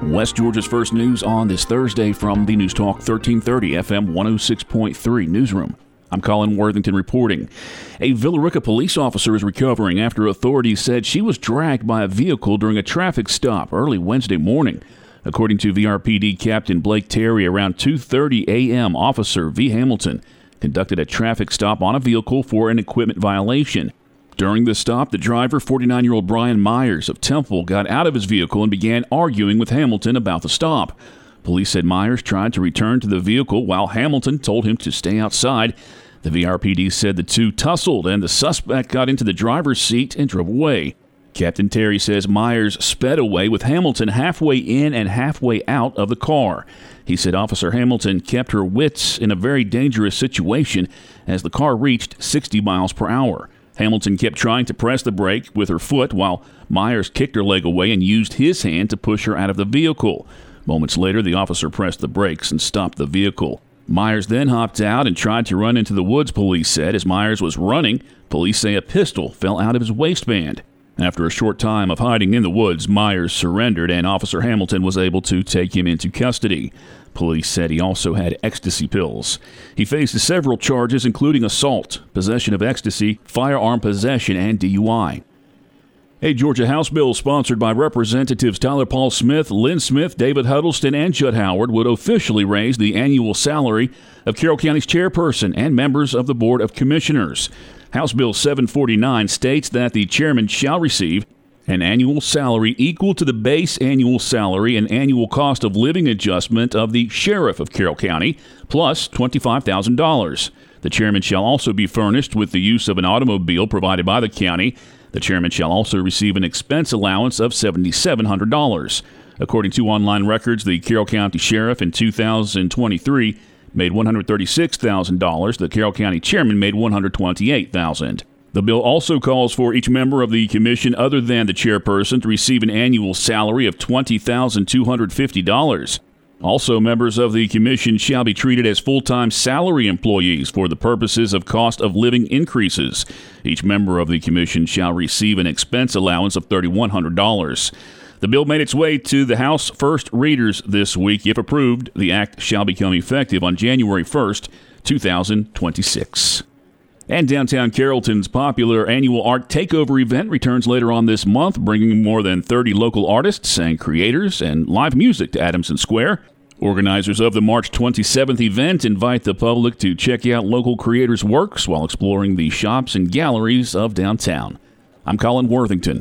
West Georgia's first news on this Thursday from the News Talk 1330 FM 106.3 newsroom. I'm Colin Worthington reporting. A Villa Rica police officer is recovering after authorities said she was dragged by a vehicle during a traffic stop early Wednesday morning. According to VRPD Captain Blake Terry, around 2:30 a.m., Officer V. Hamilton conducted a traffic stop on a vehicle for an equipment violation. During the stop, the driver, 49-year-old Brian Myers of Temple, got out of his vehicle and began arguing with Hamilton about the stop. Police said Myers tried to return to the vehicle while Hamilton told him to stay outside. The VRPD said the two tussled and the suspect got into the driver's seat and drove away. Captain Terry says Myers sped away with Hamilton halfway in and halfway out of the car. He said Officer Hamilton kept her wits in a very dangerous situation as the car reached 60 miles per hour. Hamilton kept trying to press the brake with her foot while Myers kicked her leg away and used his hand to push her out of the vehicle. Moments later, the officer pressed the brakes and stopped the vehicle. Myers then hopped out and tried to run into the woods, police said. As Myers was running, police say a pistol fell out of his waistband. After a short time of hiding in the woods, Myers surrendered and Officer Hamilton was able to take him into custody. Police said he also had ecstasy pills. He faces several charges, including assault, possession of ecstasy, firearm possession, and DUI. A Georgia House bill sponsored by Representatives Tyler Paul Smith, Lynn Smith, David Huddleston, and Judd Howard would officially raise the annual salary of Carroll County's chairperson and members of the Board of Commissioners. House Bill 749 states that the chairman shall receive an annual salary equal to the base annual salary and annual cost of living adjustment of the sheriff of Carroll County, plus $25,000. The chairman shall also be furnished with the use of an automobile provided by the county. The chairman shall also receive an expense allowance of $7,700. According to online records, the Carroll County Sheriff in 2023 made $136,000. The Carroll County Chairman made $128,000. The bill also calls for each member of the commission other than the chairperson to receive an annual salary of $20,250. Also, members of the commission shall be treated as full-time salary employees for the purposes of cost of living increases. Each member of the commission shall receive an expense allowance of $3,100. The bill made its way to the House first readers this week. If approved, the act shall become effective on January 1st, 2026. And downtown Carrollton's popular annual Art Takeover event returns later on this month, bringing more than 30 local artists and creators and live music to Adamson Square. Organizers of the March 27th event invite the public to check out local creators' works while exploring the shops and galleries of downtown. I'm Colin Worthington.